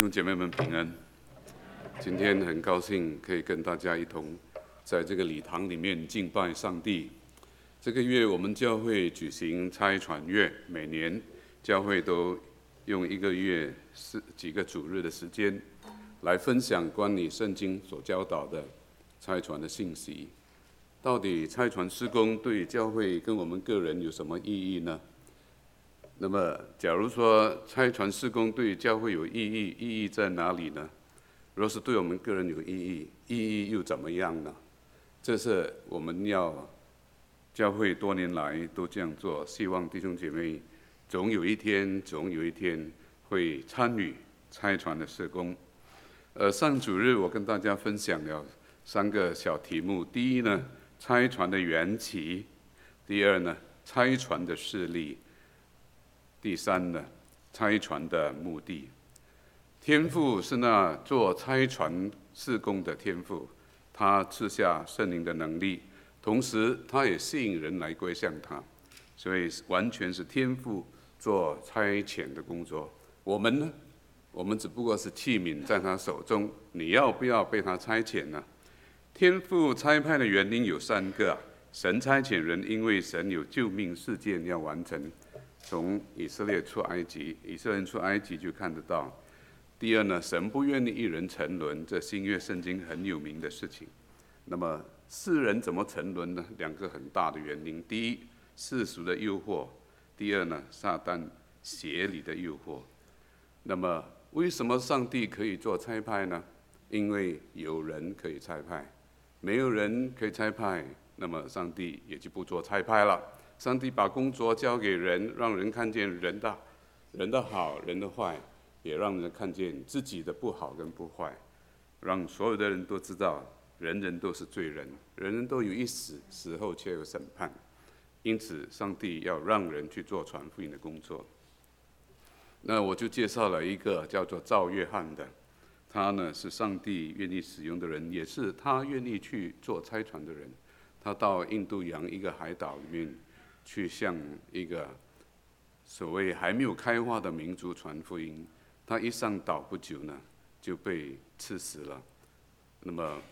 弟兄姐妹们平安。今天很高兴可以跟大家一同在这个礼堂里面敬拜上帝。这个月我们教会举行差传月，每年教会都用一个月几个主日的时间来分享关于圣经所教导的差传的信息。到底差传事工对教会跟我们个人有什么意义呢？那么，假如说差传事工对教会有意义，意义在哪里呢？若是对我们个人有意义，意义又怎么样呢？这是我们要教会多年来都这样做，希望弟兄姐妹总有一天会参与差传的事工。上主日我跟大家分享了3个小题目：第一呢，差传的缘起；第二呢，差传的事例；第三呢，差传的目的。天父是那做差传事工的天父，他赐下圣灵的能力，同时他也吸引人来归向他，所以完全是天父做差遣的工作。我们呢，我们只不过是器皿在他手中，你要不要被他差遣呢？天父差派的原因有3个：神差遣人，因为神有救命事件要完成。从以色列人出埃及就看得到。第二呢，神不愿意一人沉沦，这新约圣经很有名的事情。那么世人怎么沉沦呢？2个很大的原因：第一，世俗的诱惑；第二呢，撒旦邪理的诱惑。那么为什么上帝可以做差派呢？因为有人可以差派，没有人可以差派，那么上帝也就不做差派了。上帝把工作交给人，让人看见人的好，人的坏，也让人看见自己的不好跟不坏，让所有的人都知道，人人都是罪人，人人都有一死，死后却有审判。因此，上帝要让人去做传福音的工作。那我就介绍了一个叫做赵约翰的，他呢是上帝愿意使用的人，也是他愿意去做差传的人。他到印度洋一个海岛里面去向一个所谓还没有开化的民族传福音。他一上岛不久呢，就被刺死了。那么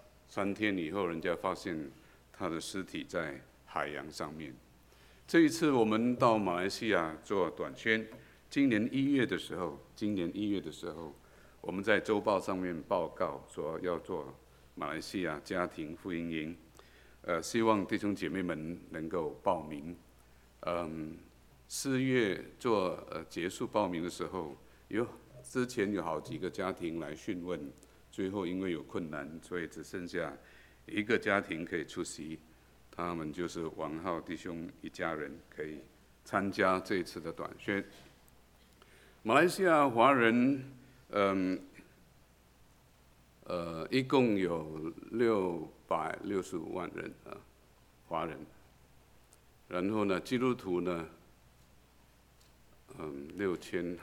3天以后，人家发现他的尸体在海洋上面。这一次我们到马来西亚做短宣，今年1月的时候，我们在周报上面报告说要做马来西亚家庭福音营。希望弟兄姐妹们能够报名。4月结束报名的时候，之前有好几个家庭来询问，最后因为有困难，所以只剩下1个家庭可以出席。他们就是王浩弟兄一家人可以参加这一次的短宣。马来西亚华人，一共有665万人华人。然后呢，基督徒呢，6000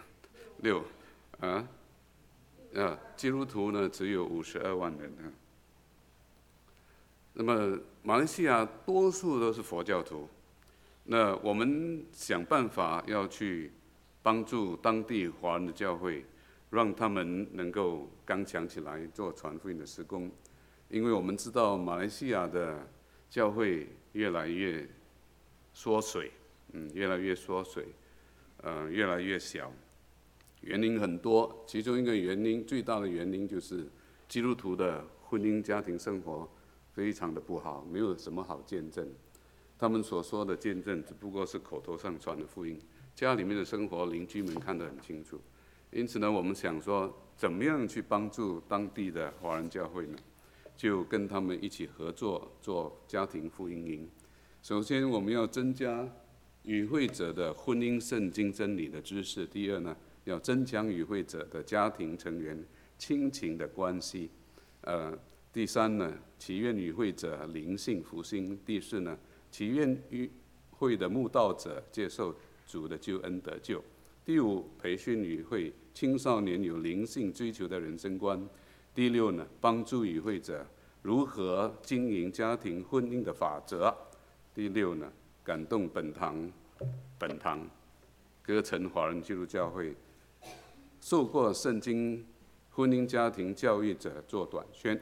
基督徒呢只有52万人。那么马来西亚多数都是佛教徒，那我们想办法要去帮助当地华人的教会，让他们能够刚强起来做传福音的事工。因为我们知道马来西亚的教会越来越缩水，越来越小。原因很多，其中一个最大的原因就是基督徒的婚姻家庭生活非常的不好，没有什么好见证。他们所说的见证只不过是口头上传的福音，家里面的生活邻居们看得很清楚。因此呢，我们想说怎么样去帮助当地的华人教会呢？就跟他们一起合作做家庭福音营。首先我们要增加与会者的婚姻圣经真理的知识。第二呢，要增强与会者的家庭成员亲情的关系。第三呢，祈愿与会者灵性复兴。第4呢，祈愿与会的慕道者接受主的救恩得救。第5，培训与会青少年有灵性追求的人生观。第6呢，帮助与会者如何经营家庭婚姻的法则。第6呢，感动本堂歌城华人基督教会受过圣经婚姻家庭教育者做短宣。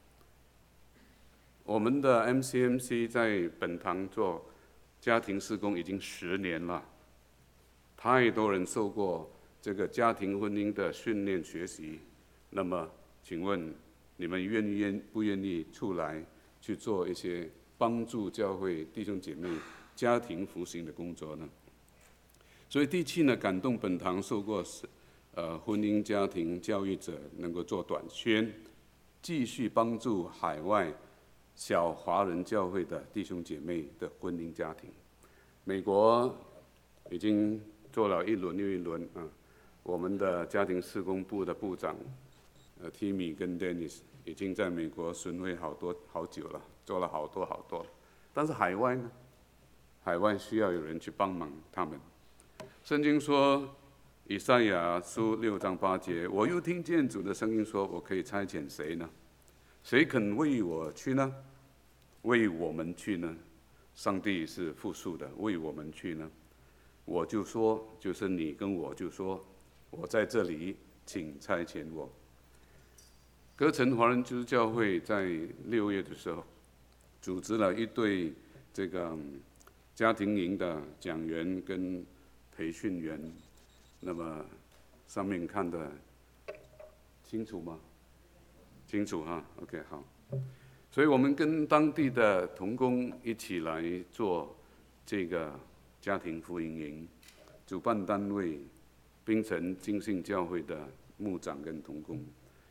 我们的 MCMC 在本堂做家庭事工已经10年了，太多人受过这个家庭婚姻的训练学习。那么，请问你们不愿意出来去做一些帮助教会弟兄姐妹家庭复兴的工作呢？所以第7呢，感动本堂受过婚姻家庭教育者能够做短宣，继续帮助海外小华人教会的弟兄姐妹的婚姻家庭。美国已经做了一轮又一轮啊，我们的家庭事工部的部长Timmy 跟 Dennis 已经在美国巡回好久了，做了好多。但是海外呢？海外需要有人去帮忙他们。圣经说，以赛亚书6章8节，我又听见主的声音说，我可以差遣谁呢？谁肯为我去呢？为我们去呢？上帝是复数的，为我们去呢？我就说，就是你跟我就说，我在这里，请差遣我。歌城华人基督教会在6月的时候，组织了一对这个家庭营的讲员跟培训员。那么上面看的清楚吗？清楚哈 ，OK 好。所以我们跟当地的同工一起来做这个家庭福音营，主办单位槟城浸信教会的牧长跟同工。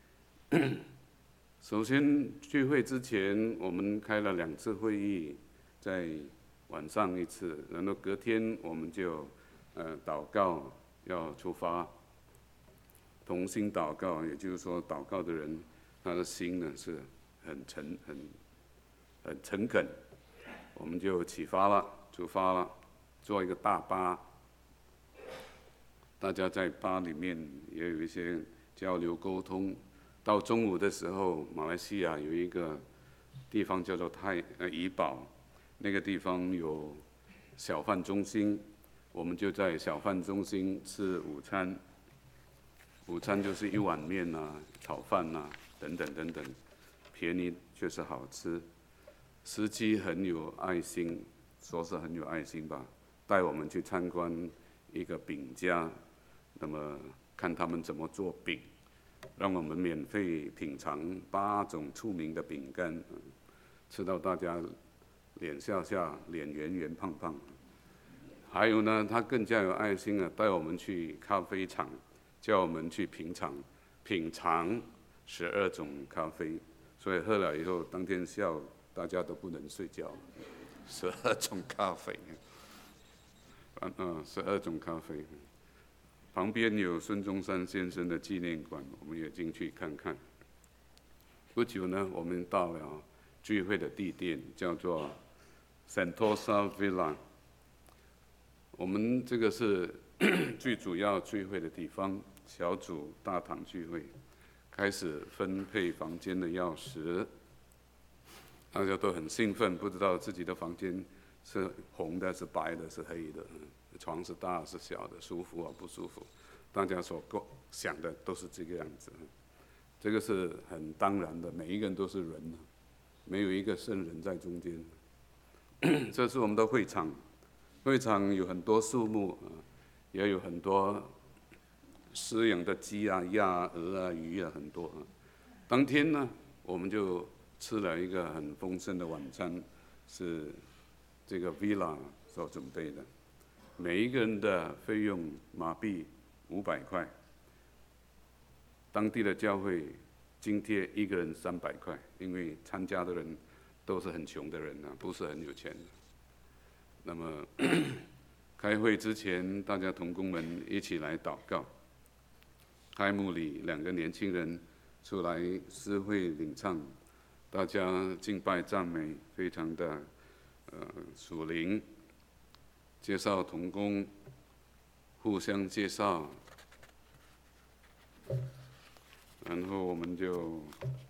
首先聚会之前，我们开了2次会议，在晚上1次，然后隔天我们就祷告要出发，同心祷告，也就是说祷告的人他的心呢是很诚恳，我们就出发了，坐一个大巴，大家在巴里面也有一些交流沟通。到中午的时候，马来西亚有一个地方叫做怡保，那个地方有小贩中心，我们就在小贩中心吃午餐。午餐就是一碗面啊、炒饭啊等等，便宜确实好吃。司机很有爱心，说是很有爱心吧，带我们去参观一个饼家，那么看他们怎么做饼，让我们免费品尝8种出名的饼干，吃到大家脸笑笑，脸圆圆胖胖。还有呢，他更加有爱心啊，带我们去咖啡厂，叫我们去品尝12种咖啡，所以喝了以后，当天下午大家都不能睡觉。12种咖啡，12种咖啡。旁边有孙中山先生的纪念馆，我们也进去看看。不久呢，我们到了聚会的地点，叫做 Sentosa Villa。我们这个是最主要聚会的地方，小组大堂聚会，开始分配房间的钥匙，大家都很兴奋，不知道自己的房间是红的、是白的、是黑的，床是大是小的，舒服啊不舒服，大家所想的都是这个样子。这个是很当然的，每一个人都是人，没有一个圣人在中间。这是我们的会场。会场有很多树木，也有很多饲养的鸡啊、鸭啊、鹅啊、鱼啊，很多。当天呢，我们就吃了一个很丰盛的晚餐，是这个 villa 所准备的。每一个人的费用马币500块，当地的教会津贴一个人300块，因为参加的人都是很穷的人啊，不是很有钱的。那么开会之前，大家同工们一起来祷告。开幕礼2个年轻人出来诗会领唱，大家敬拜赞美，非常的属灵。介绍同工，互相介绍，然后我们就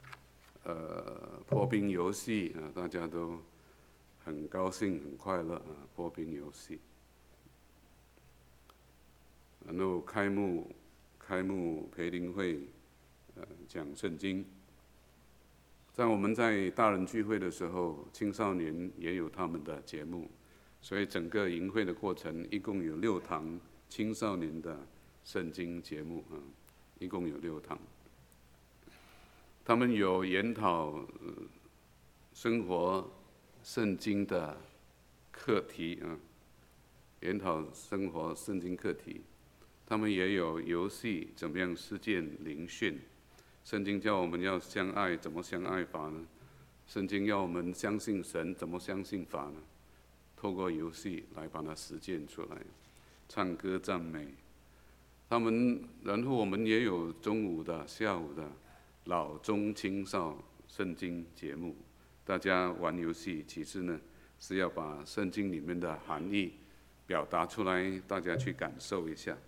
破冰游戏啊，大家都很高兴、很快乐啊！破冰游戏，然后开幕开幕培灵会，讲圣经。在我们在大人聚会的时候，青少年也有他们的节目，所以整个营会的过程一共有6堂青少年的圣经节目一共有6堂。他们有研讨生活圣经的课题研讨生活圣经课题。他们也有游戏，怎么样实践灵训。圣经叫我们要相爱，怎么相爱法呢？圣经要我们相信神，怎么相信法呢？透过游戏来把它实践出来，唱歌赞美。然后我们也有中午的、下午的老中青少圣经节目，大家玩游戏，其实呢是要把圣经里面的含义表达出来，大家去感受一下。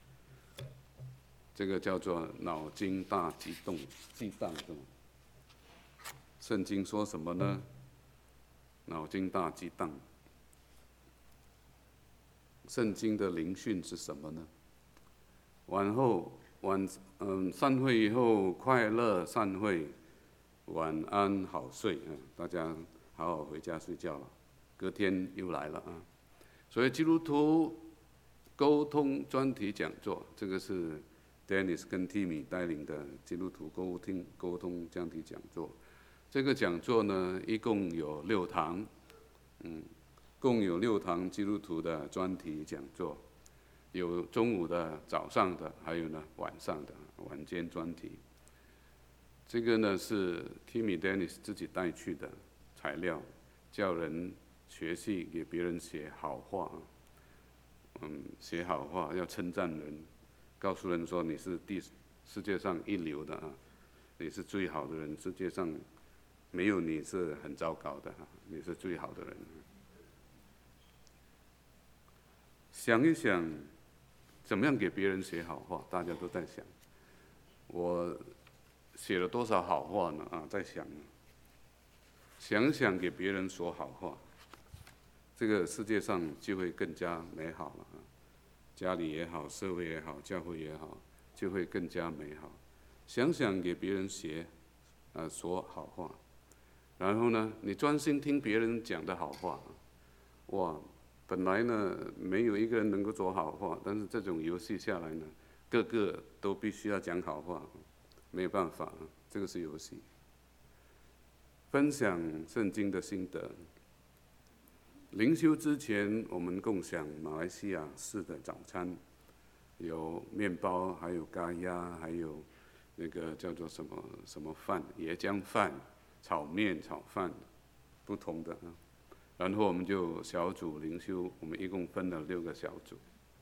这个叫做脑筋大激荡，是吗？圣经说什么呢？脑筋大激荡。圣经的灵训是什么呢？散会以后快乐散会，晚安好睡大家好好回家睡觉了，隔天又来了所以基督徒沟通专题讲座，这个是 Dennis 跟 Timmy 带领的基督徒沟通专题讲座。这个讲座呢，一共有6堂，共有6堂基督徒的专题讲座，有中午的、早上的，还有呢晚上的晚间专题。这个呢是 Timmy Dennis 自己带去的材料，叫人学习给别人写好话，写好话要称赞人，告诉人说你是世界上一流的你是最好的人，世界上没有你是很糟糕的你是最好的人。想一想，怎么样给别人写好话？大家都在想，我写了多少好话呢？在想想给别人说好话，这个世界上就会更加美好了家里也好，社会也好，教会也好，就会更加美好。想想给别人说好话，然后呢，你专心听别人讲的好话，哇！本来呢，没有一个人能够说好话，但是这种游戏下来呢，个个都必须要讲好话，没有办法这个是游戏。分享圣经的心得。灵修之前，我们共享马来西亚式的早餐，有面包，还有咖鸭，还有那个叫做什么饭，椰浆饭、炒面、炒饭，不同的然后我们就小组灵修，我们一共分了6个小组。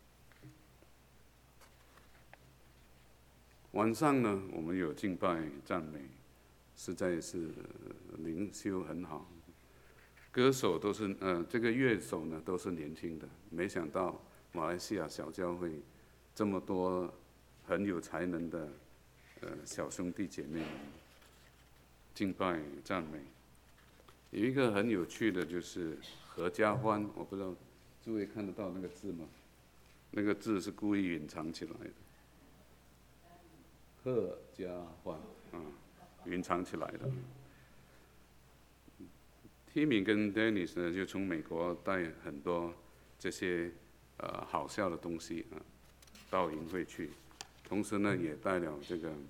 晚上呢，我们有敬拜赞美，实在是灵修很好。歌手都是这个乐手呢都是年轻的，没想到马来西亚小教会这么多很有才能的小兄弟姐妹们敬拜赞美。有一个很有趣的就是合家欢，我不知道诸位看得到那个字吗？那个字是故意隐藏起来的。合家欢隐藏起来的。Timmy 跟 Dennis 呢，就从美国带很多这些好笑的东西到营会去，同时呢也带了这个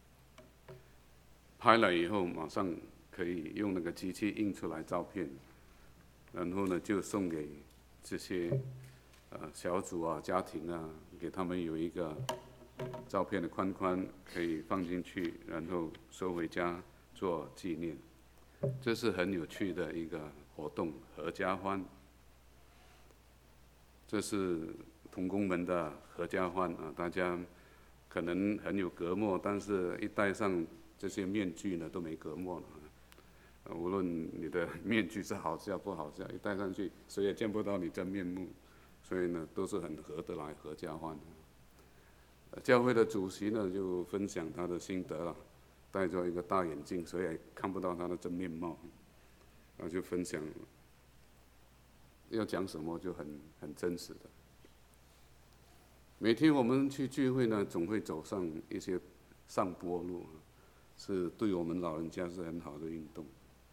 拍了以后马上可以用那个机器印出来照片，然后呢就送给这些小组家庭给他们有一个照片的框框可以放进去，然后收回家做纪念。这是很有趣的一个活动，合家欢。这是同工们的合家欢大家可能很有隔膜，但是一戴上这些面具呢，都没隔膜了无论你的面具是好笑不好笑，一戴上去，谁也见不到你真面目，所以呢，都是很合得来，合家欢教会的主席呢，就分享他的心得了。戴着一个大眼镜，所以也看不到他的真面貌，然后就分享要讲什么就很真实的。 每天我们去聚会呢，总会走上一些上坡路，是对我们老人家是很好的运动。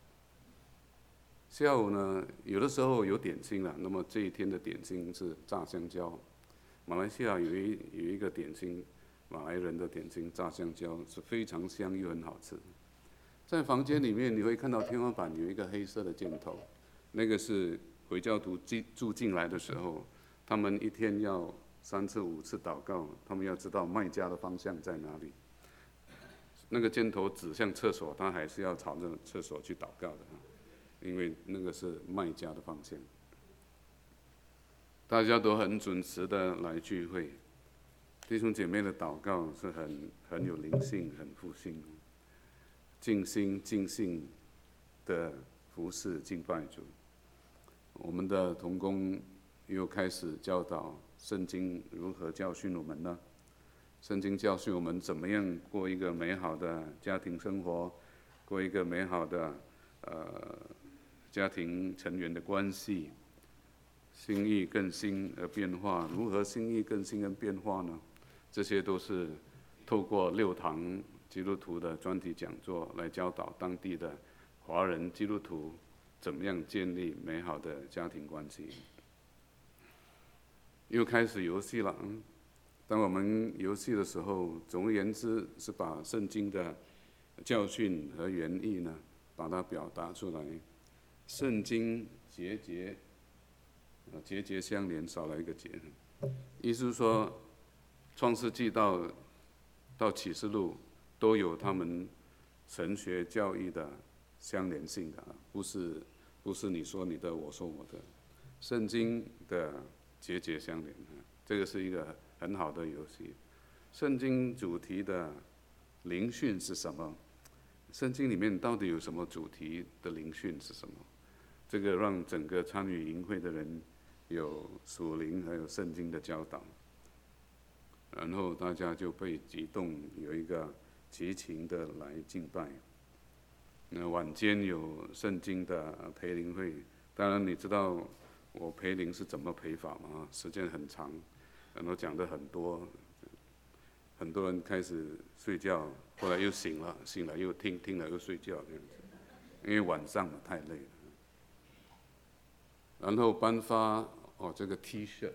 下午呢，有的时候有点心了，那么这一天的点心是炸香蕉。马来西亚有一个点心，马来人的点心炸香蕉是非常香又很好吃。在房间里面你会看到天花板有一个黑色的箭头，那个是回教徒住进来的时候，他们一天要3次5次祷告，他们要知道麦加的方向在哪里。那个箭头指向厕所，他还是要朝着厕所去祷告的，因为那个是麦加的方向。大家都很准时的来聚会，弟兄姐妹的祷告是很有灵性、很复兴，尽心尽性的服侍敬拜主。我们的同工又开始教导圣经如何教训我们呢？圣经教训我们怎么样过一个美好的家庭生活，过一个美好的家庭成员的关系。心意更新而变化，如何心意更新而变化呢？这些都是透过6堂基督徒的专题讲座来教导当地的华人基督徒怎么样建立美好的家庭关系。又开始游戏了，当我们游戏的时候，总而言之是把圣经的教训和原意呢，把它表达出来。圣经节节相连，少了一个节。意思是说，创世纪到启示录都有他们神学教义的相连性的，不是你说你的，我说我的。圣经的节节相连，这个是一个很好的游戏。圣经主题的灵训是什么？圣经里面到底有什么主题的灵训是什么？这个让整个参与营会的人有属灵还有圣经的教导，然后大家就被激动，有一个激情的来敬拜。晚间有圣经的培灵会，当然你知道我培灵是怎么培法吗？时间很长，然后讲得很多，很多人开始睡觉，后来又醒了又听了又睡觉这样子，因为晚上嘛太累了。然后颁发这个 T 恤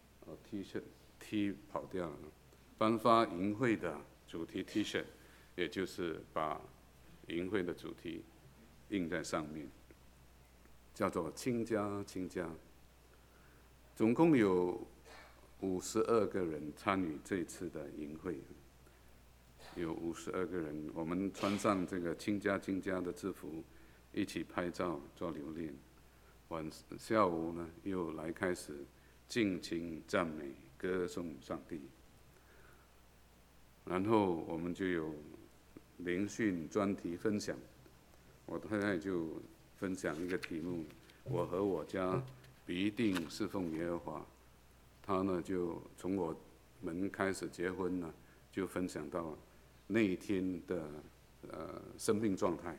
，T 跑掉了，颁发营会的主题 T 恤，也就是把营会的主题印在上面，叫做亲家亲家。总共有52个人参与这一次的营会，有52个人，我们穿上这个亲家亲家的制服，一起拍照做留念。下午呢，又来开始尽情赞美、歌颂上帝。然后我们就有灵训专题分享，我太太就分享一个题目：我和我家必定侍奉耶和华。她呢，就从我们开始结婚呢，就分享到那一天的生命状态。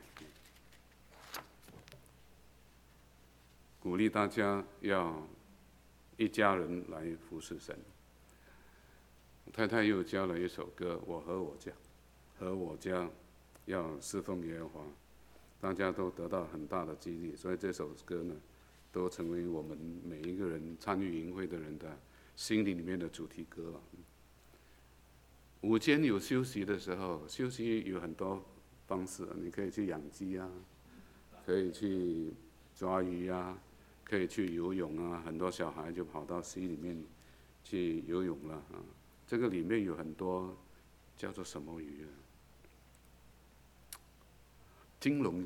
鼓励大家要一家人来服侍神。太太又教了一首歌，我和我家要侍奉耶和华，大家都得到很大的激励，所以这首歌呢，都成为我们每一个人参与营会的人的心里面的主题歌了。午间有休息的时候，休息有很多方式，你可以去养鸡啊，可以去抓鱼啊，可以去游泳啊，很多小孩就跑到溪里面去游泳了啊。这个里面有很多叫做什么鱼啊？金龙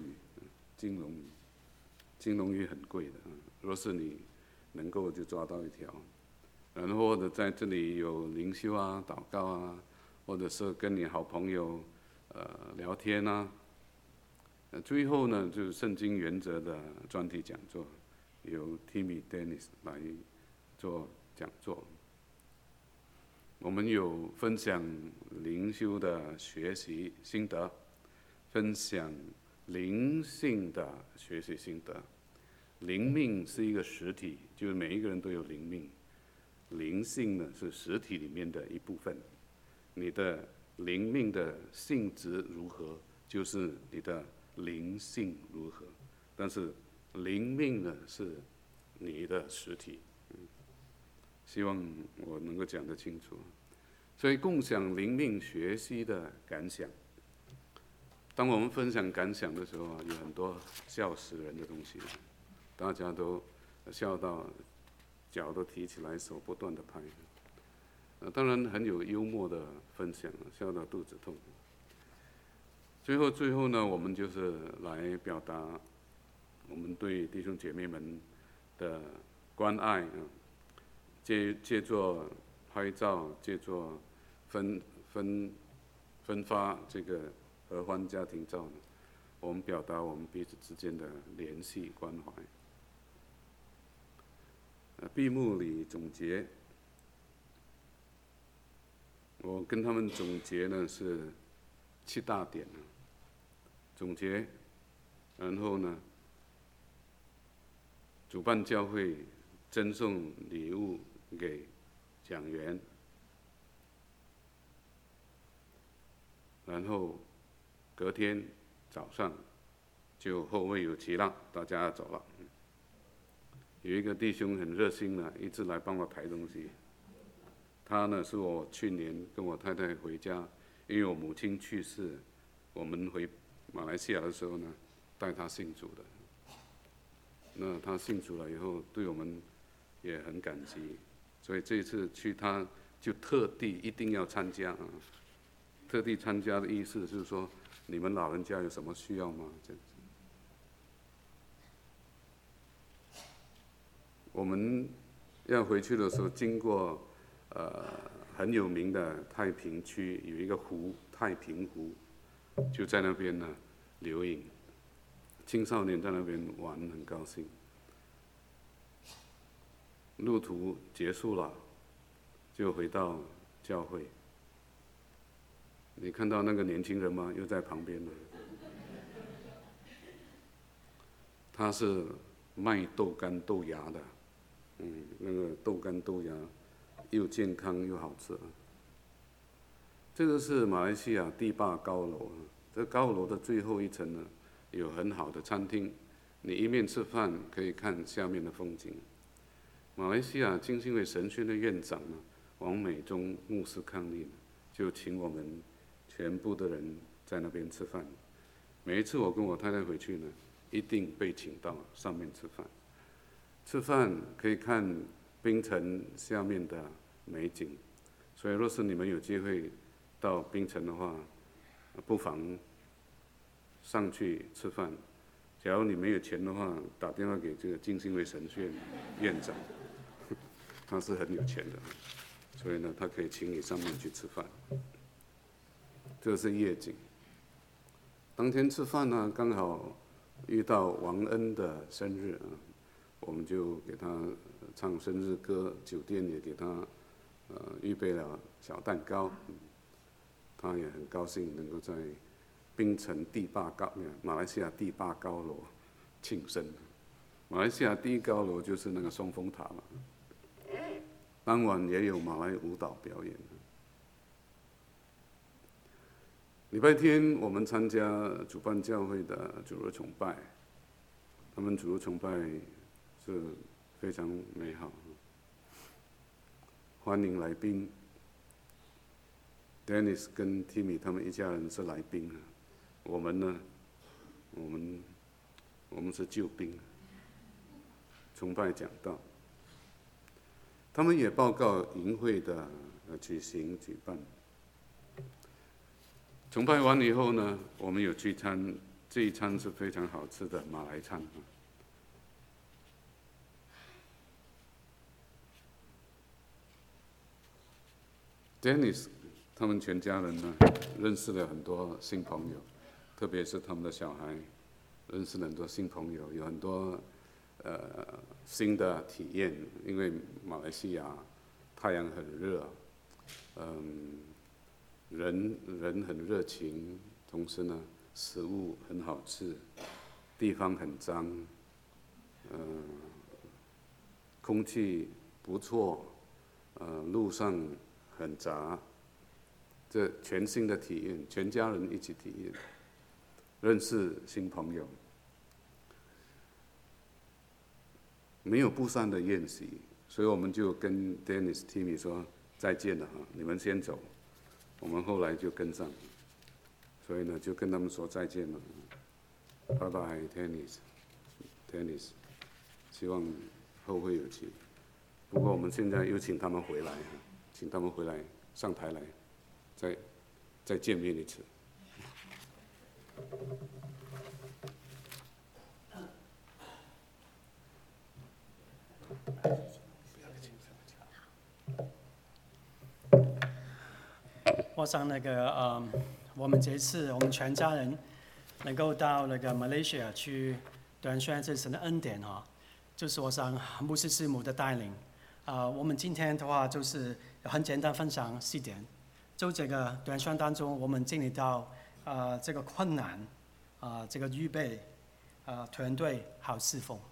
鱼很贵的啊。若是你能够就抓到一条，然后或者在这里有灵修啊、祷告啊，或者是跟你好朋友聊天啊。最后呢，就是圣经原则的专题讲座，由 Timmy Dennis 来做讲座。我们有分享灵修的学习心得，分享灵性的学习心得。灵命是一个实体，就是每一个人都有灵命。 灵性呢是实体里面的一部分，你的灵命的性质如何，就是你的灵性如何。但是灵命呢是你的实体。希望我能够讲得清楚。所以共享灵命学习的感想，当我们分享感想的时候有很多笑死人的东西，大家都笑到脚都提起来，手不断的拍。当然很有幽默的分享，笑到肚子痛。最后呢，我们就是来表达我们对弟兄姐妹们的关爱啊，借作拍照，借作分发这个合欢家庭照呢，我们表达我们彼此之间的联系关怀。闭幕礼总结，我跟他们总结呢是7大点呢，总结，然后呢，主办教会赠送礼物给讲员，然后隔天早上就后会有期了，大家走了。有一个弟兄很热心的，一直来帮我抬东西。他呢是我去年跟我太太回家，因为我母亲去世，我们回马来西亚的时候呢，带他信主的。那他信主了以后，对我们也很感激，所以这一次去他就特地一定要参加啊。特地参加的意思就是说，你们老人家有什么需要吗？这样子。我们要回去的时候，经过很有名的太平区有一个湖，太平湖，就在那边呢留影，青少年在那边玩很高兴。路途结束了，就回到教会。你看到那个年轻人吗？又在旁边了。他是卖豆干豆芽的，那个豆干豆芽又健康又好吃。这个是马来西亚第8高楼，这高楼的最后一层呢，有很好的餐厅，你一面吃饭可以看下面的风景。马来西亚浸信会神学院的院长呢，王美忠牧师抗议，就请我们全部的人在那边吃饭。每一次我跟我太太回去呢，一定被请到上面吃饭。吃饭可以看槟城下面的美景，所以若是你们有机会到槟城的话，不妨上去吃饭。假如你没有钱的话，打电话给这个浸信会神学院院长，他是很有钱的，所以呢，他可以请你上面去吃饭。这是夜景。当天吃饭呢，刚好遇到王恩的生日啊，我们就给他唱生日歌，酒店也给他预备了小蛋糕，他也很高兴能够在槟城马来西亚第8高楼庆生。马来西亚第1高楼就是那个双峰塔嘛。当晚也有马来舞蹈表演。礼拜天我们参加主办教会的主日崇拜，他们主日崇拜是非常美好，欢迎来宾。Dennis 跟 Timmy 他们一家人是来宾，我们呢，我们是救兵。崇拜讲道，他们也报告营会的举办。崇拜完以后呢，我们有聚餐，这一餐是非常好吃的马来餐。Dennis 他们全家人呢，认识了很多新朋友，特别是他们的小孩，认识了很多新朋友，有很多新的体验。因为马来西亚太阳很热，人很热情，同时呢，食物很好吃，地方很脏，空气不错， 路上很杂，这全新的体验，全家人一起体验，认识新朋友，没有不散的宴席，所以我们就跟 Dennis、Timmy 说再见了哈，你们先走，我们后来就跟上，所以呢就跟他们说再见了，拜拜 Dennis，希望后会有期。不过我们现在又请他们回来，请他们回来上台来，再见面一次。 我想我们这一次我们全家人能够到那个马来西亚去短宣这神的恩典哈，就是我想牧师师母的带领。我们今天的话就是很简单分享4点，就这个短宣当中，我们经历到这个困难，这个预备，团队还有侍奉，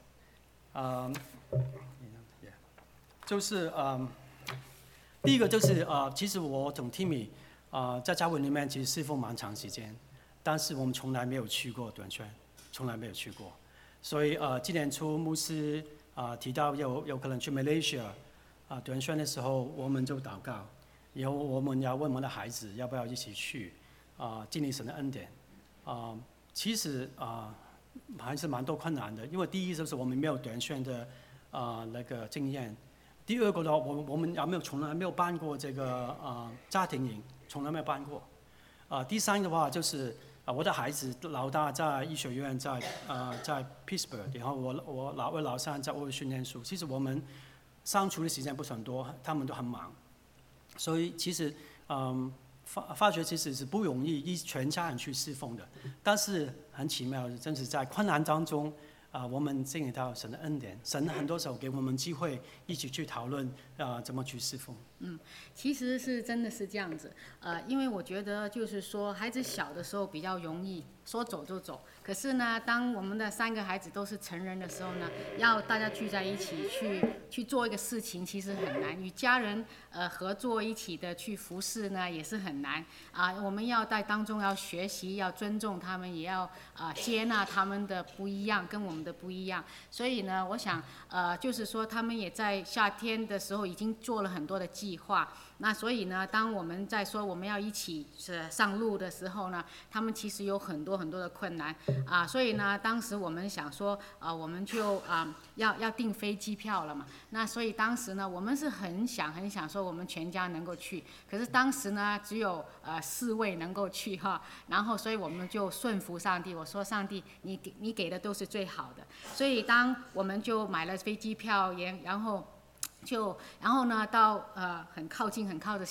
就是第一个就是其实我同 Timmy 在教会里面其实侍奉蛮长时间，但是我们从来没有去过短宣，从来没有去过，所以今年初牧师提到有可能去马来西亚。短宣的时候，我们就祷告，以后我们要问我们的孩子要不要一起去，经历神的恩典。其实还是蛮多困难的，因为第一就是我们没有短宣的那个经验，第二个呢，我们从来没有办过这个家庭营，从来没有办过。第三的话就是我的孩子老大在医学院在 Pittsburgh， 然后我老三在欧训练书，其实我们相处的时间不是很多，他们都很忙，所以其实发觉其实是不容易全家人去侍奉的，但是很奇妙的，正是在困难当中我们经历到神的恩典，神很多时候给我们机会一起去讨论怎么去侍奉。 其实是真的是这样子，因为我觉得就是说，孩子小的时候比较容易说走就走，可是呢，当我们的3个孩子都是成人的时候呢，要大家聚在一起去做一个事情，其实很难。与家人合作一起的去服侍呢，也是很难我们要在当中要学习，要尊重他们，也要接纳他们的不一样，跟我们的不一样。所以呢，我想就是说，他们也在夏天的时候已经做了很多的计划。那所以呢，当我们在说我们要一起上路的时候呢，他们其实有很多很多的困难所以呢，当时我们想说我们就要订飞机票了嘛。那所以当时呢，我们是很想说我们全家能够去，可是当时呢只有4位能够去哈，然后所以我们就顺服上帝，我说上帝你给的都是最好的，所以当我们就买了飞机票然后呢，到很靠近，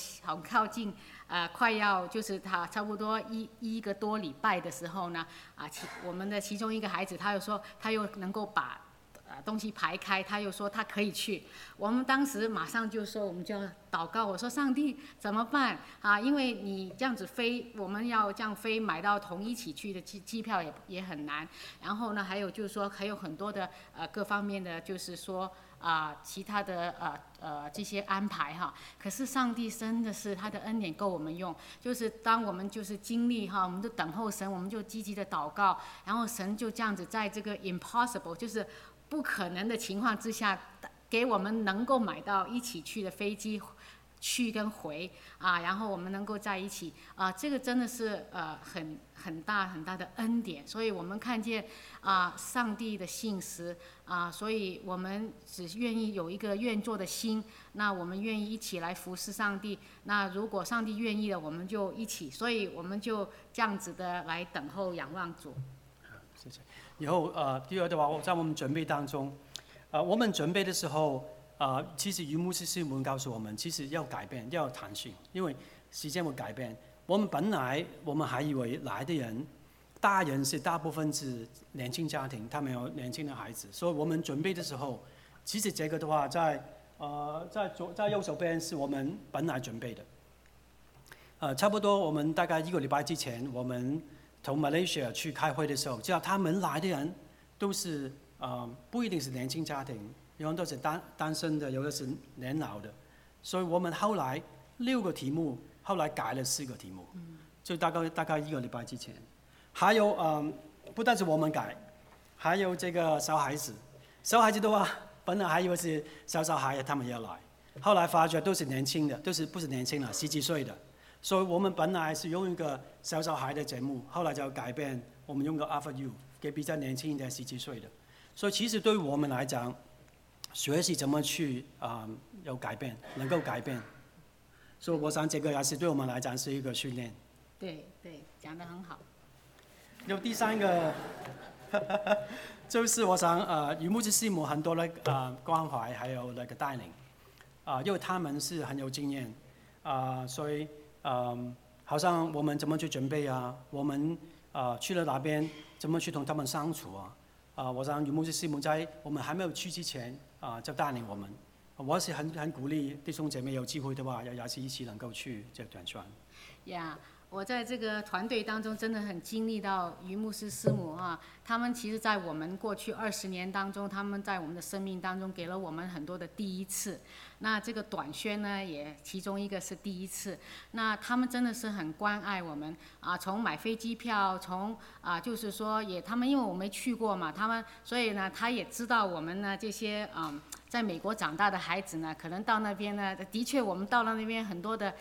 快要就是他差不多一个多礼拜的时候呢，我们的其中一个孩子他又说他又能够把东西排开，他又说他可以去。我们当时马上就说我们就要祷告，我说上帝怎么办因为你这样子飞，我们要这样飞买到同一起去的机票也很难。然后呢，还有就是说还有很多的各方面的就是说其他的这些安排可是上帝真的是他的恩典够我们用，就是当我们就是经历我们就等候神，我们就积极的祷告，然后神就这样子在这个 impossible 就是不可能的情况之下，给我们能够买到一起去的飞机去跟回然后我们能够在一起这个真的是很大很大的恩典，所以我们看见上帝的信实所以我们只愿意有一个愿做的心，那我们愿意一起来服侍上帝，那如果上帝愿意了，我们就一起，所以我们就这样子的来等候仰望主。 谢谢。以后第二的话，在我们准备当中我们准备的时候其实于牧师师母告诉我们，其实要改变，要有弹性，因为时间会改变。我们还以为来的人，大人是大部分是年轻家庭，他们有年轻的孩子，所以我们准备的时候，其实这个的话在右手边是我们本来准备的。差不多我们大概1个礼拜之前，我们从马来西亚去开会的时候，知道他们来的人都是不一定是年轻家庭。有很多是单身的，有的是年老的， 所以我们后来6个题目，后来改了4个题目，就大概1个礼拜之前。还有不但是我们改，还有这个小孩子的话，本来还以为是小孩他们要来，后来发觉都是年轻的，都是不是年轻了，10几岁的。所以我们本来是用一个小孩的节目，后来就改变，我们用个 Alpha U 给比较年轻一点10几岁的。所以其实对于我们来讲，学习怎么去有改变，能够改变。所以我想这个还是对我们来讲是一个训练。 对，讲得很好。 有第3个，就是我想与牧师师母很多的关怀，还有那个带领，因为他们是很有经验，所以好像我们怎么去准备啊，我们去了哪边，怎么去同他们相处啊，我想与牧师师母在我们还没有去之前就带领我们，我是很鼓励弟兄姐妹有机会的话，也是一起能够去这短宣。 我在这个团队当中真的很经历到于牧师师母他们其实在我们过去20年当中，他们在我们的生命当中给了我们很多的第一次。那这个短宣呢，也其中一个是第一次。那他们真的是很关爱我们从买飞机票，从就是说他们因为我没去过嘛，所以呢，他也知道我们呢这些在美国长大的孩子呢，可能到那边呢，的确我们到了那边很多的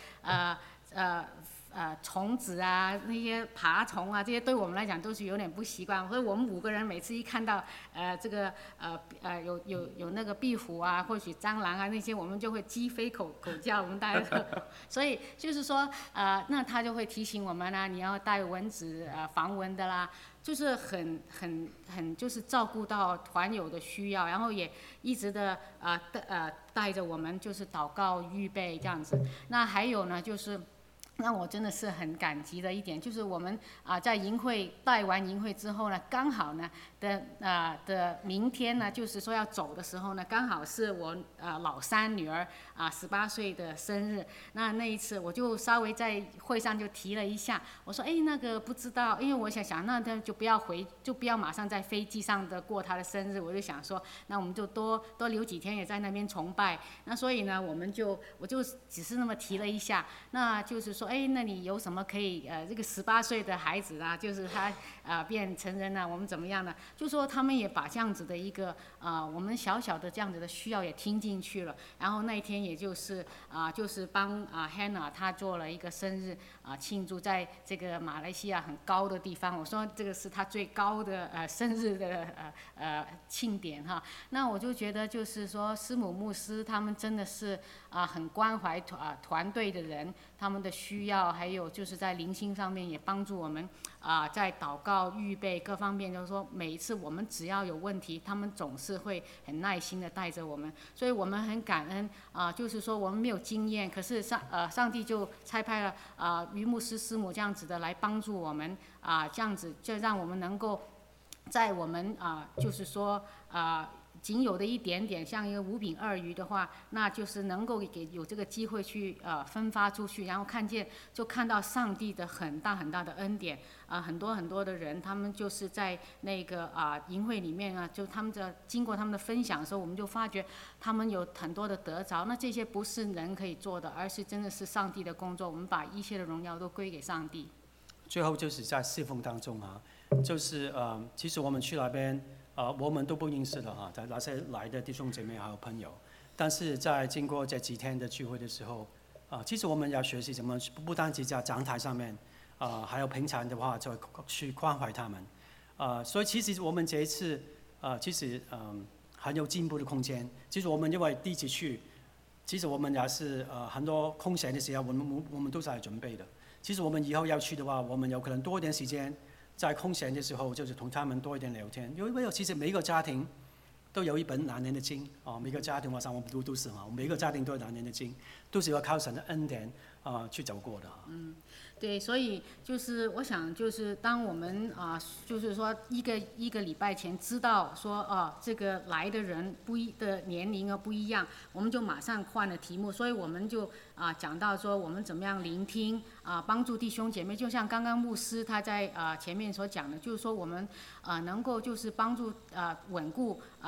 虫子那些爬虫这些对我们来讲都是有点不习惯，所以我们5个人每次一看到这个有那个壁虎或许蟑螂那些，我们就会鸡飞狗叫，我们大家都所以就是说那他就会提醒我们你要带蚊子防蚊的啦，就是很就是照顾到团友的需要，然后也一直的带着我们就是祷告预备这样子。那还有呢就是让我真的是很感激的一点，就是我们在营会带完营会之后呢，刚好呢的明天呢，就是说要走的时候呢，刚好是我老3女儿18岁的生日。那一次我就稍微在会上就提了一下，我说那个不知道，因为我想那他就不要马上在飞机上的过他的生日，我就想说那我们就多留几天也在那边崇拜。那所以呢我就只是那么提了一下，那就是说那你有什么可以这个18岁的孩子就是他变成人了，我们怎么样呢？就说他们也把这样子的一个我们小小的这样子的需要也听进去了。然后那一天也就是就是帮Hannah 她做了一个生日庆祝，在这个马来西亚很高的地方，我说这个是她最高的生日的庆典那我就觉得就是说师母牧师他们真的是很关怀团队的人，他们的需要，还有就是在灵性上面也帮助我们在祷告预备各方面，就是说每一次我们只要有问题，他们总是会很耐心的带着我们，所以我们很感恩就是说我们没有经验，可是上帝就差派了于牧师师母这样子的来帮助我们这样子就让我们能够在我们就是说仅有的一点点，像一个5饼2鱼的话，那就是能够有这个机会去分发出去，然后看到上帝的很大很大的恩典很多很多的人，他们就是在那个营会里面就他们经过他们的分享的时候，我们就发觉他们有很多的得着。那这些不是人可以做的，而是真的是上帝的工作，我们把一切的荣耀都归给上帝。 最后就是在侍奉当中就是其实我们去那边我们都不认识的在那些来的弟兄姐妹还有朋友，但是在经过这几天的聚会的时候其实我们要学习怎么不单只在讲台上面还有平常的话就去关怀他们所以其实我们这一次其实很有进步的空间。其实我们因为第一次去，其实我们也是很多空闲的时候我们都在准备的。其实我们以后要去的话，我们有可能多一点时间在空闲的时候就是同他们多一点聊天，因为其实每一个家庭都有一本难念的经每个家庭我想我们都是每个家庭都有难念的经，都是要靠神的恩典去走过的对，所以就是我想，就是当我们就是说一个礼拜前知道说这个来的人的年龄不一样，我们就马上换了题目，所以我们就讲到说我们怎么样聆听帮助弟兄姐妹，就像刚刚牧师他在前面所讲的，就是说我们能够就是帮助稳固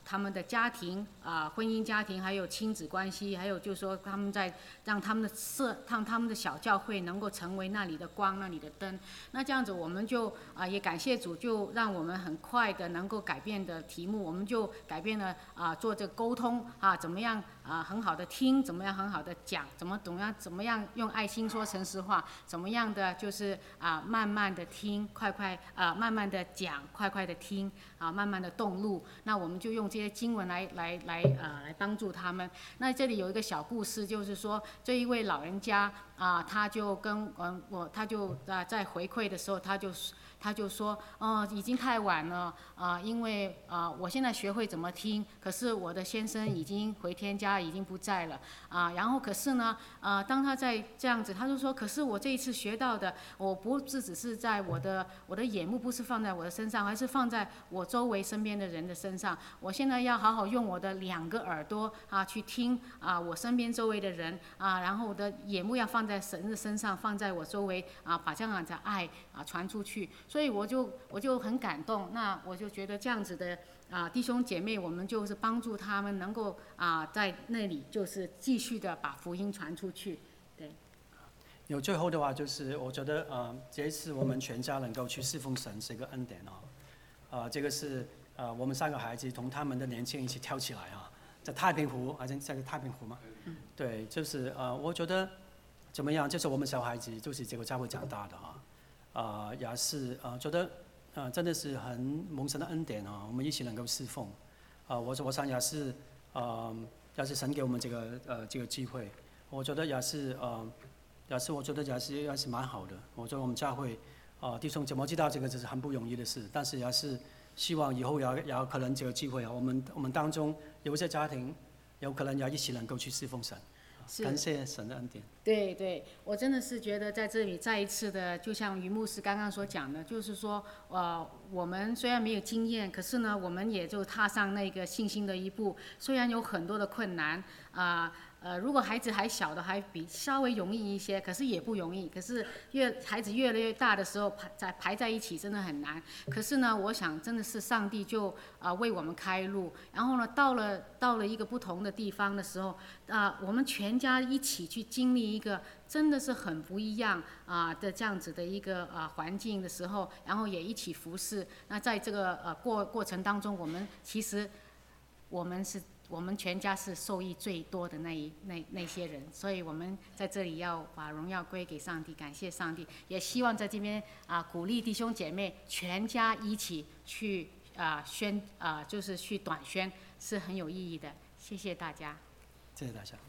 他们的家庭婚姻家庭，还有亲子关系，还有就是说他们在让他们的小教会能够成为那里的光，那里的灯。那这样子我们就也感谢主，就让我们很快的能够改变的题目，我们就改变了做这个沟通怎么样很好的听，怎么样很好的讲，怎么样用爱心说诚实话，怎么样的就是慢慢的听，慢慢的讲，快快的听慢慢的动怒。那我们就用这些经文来帮助他们。那这里有一个小故事，就是说这一位老人家他就跟他就在回馈的时候，他就说已经太晚了因为我现在学会怎么听，可是我的先生已经回天家，已经不在了然后可是呢当他在这样子，他就说，可是我这一次学到的，我不是只是在我的眼目不是放在我的身上，还是放在我周围身边的人的身上。我现在要好好用我的2个耳朵去听我身边周围的人然后我的眼目要放在神的身上，放在我周围把这样的爱传出去。所以我就很感动，那我就觉得这样子的弟兄姐妹，我们就是帮助他们能够在那里就是继续的把福音传出去。对。 有最后的话就是，我觉得这一次我们全家能够去侍奉神是一个恩典这个是我们3个孩子同他们的年轻人一起跳起来在太平湖，好像在太平湖吗？对，就是我觉得怎么样？就是我们小孩子就是这个教会长大的也是觉得真的是很蒙神的恩典我们一起能够侍奉我想也是神给我们这个机会，我觉得也是我觉得也是蛮好的。我觉得我们教会弟兄姐妹知道这个只是很不容易的事，但是也是希望以后也可能这个机会我们当中有一些家庭有可能也一起能够去侍奉神。感谢神的恩典。 对对，我真的是觉得在这里再一次的，就像于牧师刚刚所讲的，就是说，我们虽然没有经验，可是呢，我们也就踏上那个信心的一步。虽然有很多的困难如果孩子还小的，还比稍微容易一些，可是也不容易。可是孩子越来越大的时候，排在一起真的很难。可是呢，我想真的是上帝就为我们开路。然后呢，到了一个不同的地方的时候我们全家一起去经历一个真的是很不一样的这样子的一个环境的时候，然后也一起服侍。那在这个过程当中，其实我们全家是受益最多的那些人，所以我们在这里要把荣耀归给上帝，感谢上帝，也希望在这边鼓励弟兄姐妹全家一起去就是去短宣，是很有意义的。谢谢大家。 谢谢大家。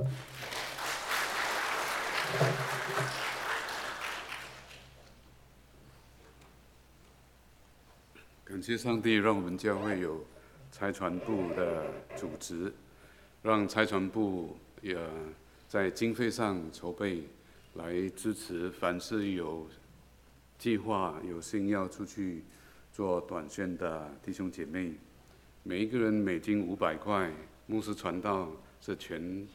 感谢上帝，让我们教会有差传部的组织，让差传部也在经费上筹备，来支持凡是有计划、有心要出去做短宣的弟兄姐妹。每一个人每斤500块，牧师传道是全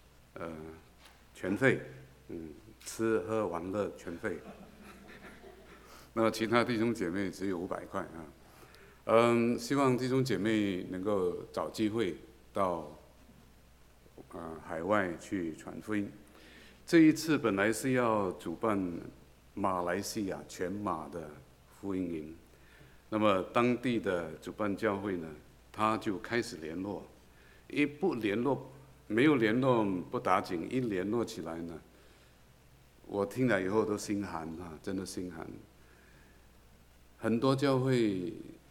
费，吃喝玩乐全费。那其他弟兄姐妹只有500块希望弟兄姐妹能够找机会到海外去传福音。这一次本来是要主办马来西亚全马的福音营，那么当地的主办教会呢，他就开始联络，没有联络不打紧，一联络起来呢，我听了以后都心寒真的心寒。很多教会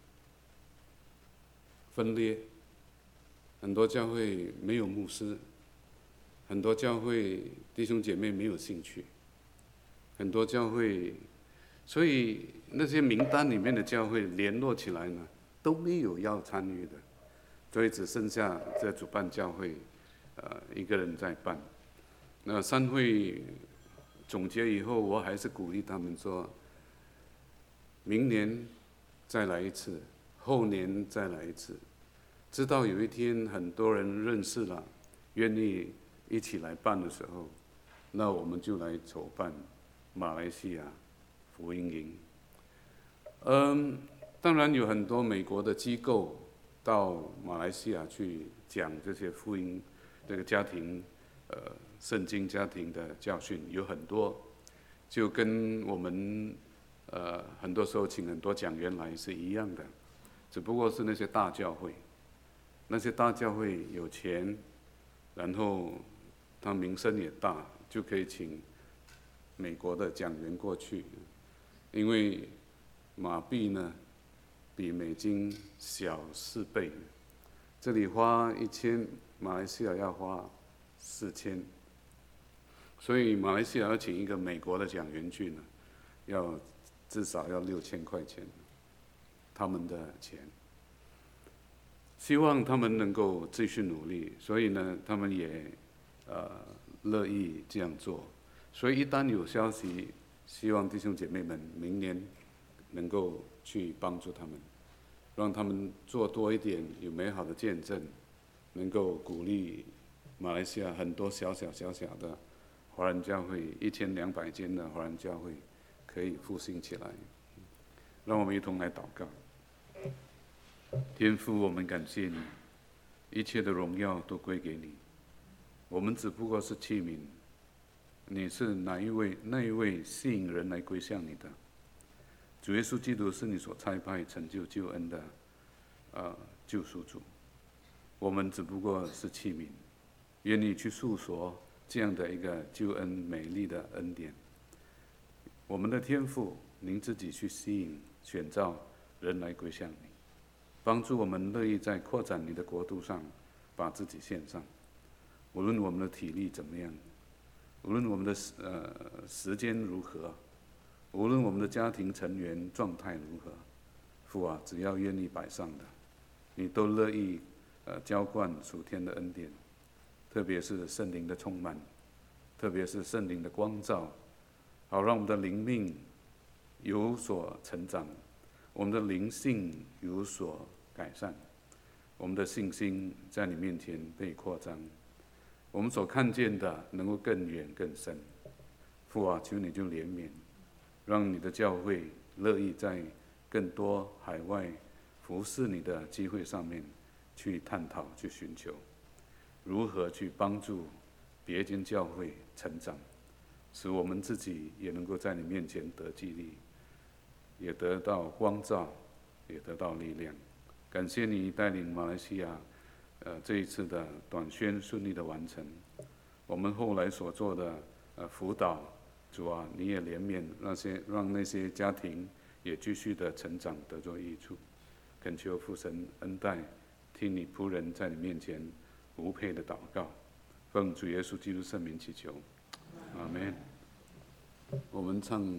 分裂，很多教会没有牧师，很多教会弟兄姐妹没有兴趣，很多教会，所以那些名单里面的教会联络起来呢，都没有要参与的，所以只剩下这主办教会一个人在办。那散会总结以后，我还是鼓励他们说，明年再来一次，后年再来一次，直到有一天很多人认识了，愿意一起来办的时候，那我们就来筹办马来西亚福音营。当然有很多美国的机构到马来西亚去讲这些福音，这个家庭圣经家庭的教训有很多，就跟我们很多时候请很多讲员来是一样的，只不过是那些大教会，那些大教会有钱，然后他名声也大，就可以请美国的讲员过去，因为马币呢比美金小4倍，这里花1000，马来西亚要花4000，所以马来西亚要请一个美国的讲员去呢，至少要6000块钱，他们的钱。希望他们能够继续努力，所以呢，他们也乐意这样做。所以一旦有消息，希望弟兄姐妹们明年能够去帮助他们，让他们做多一点，有美好的见证，能够鼓励马来西亚很多小小的华人教会，1200间的华人教会可以复兴起来。让我们一同来祷告。天父，我们感谢你，一切的荣耀都归给你，我们只不过是器皿。你是那一位吸引人来归向你的主耶稣基督，是你所差派成就救恩的救赎主，我们只不过是器皿。愿你去诉说这样的一个救恩美丽的恩典。我们的天父，您自己去吸引选召人来归向你，帮助我们乐意在扩展你的国度上把自己献上。无论我们的体力怎么样，无论我们的时间如何，无论我们的家庭成员状态如何，父啊，只要愿意摆上的，你都乐意浇灌属天的恩典，特别是圣灵的充满，特别是圣灵的光照，好让我们的灵命有所成长，我们的灵性有所改善，我们的信心在你面前被扩张，我们所看见的能够更远更深。父啊，求你就怜悯，让你的教会乐意在更多海外服侍你的机会上面去探讨、去寻求，如何去帮助别间教会成长，使我们自己也能够在你面前得激励，也得到光照，也得到力量。感谢你带领马来西亚这一次的短宣顺利的完成，我们后来所做的辅导，主啊，你也怜悯让那些家庭也继续的成长，得着益处。恳求父神恩待，听你仆人在你面前无配的祷告，奉主耶稣基督圣名祈求，阿门。我们唱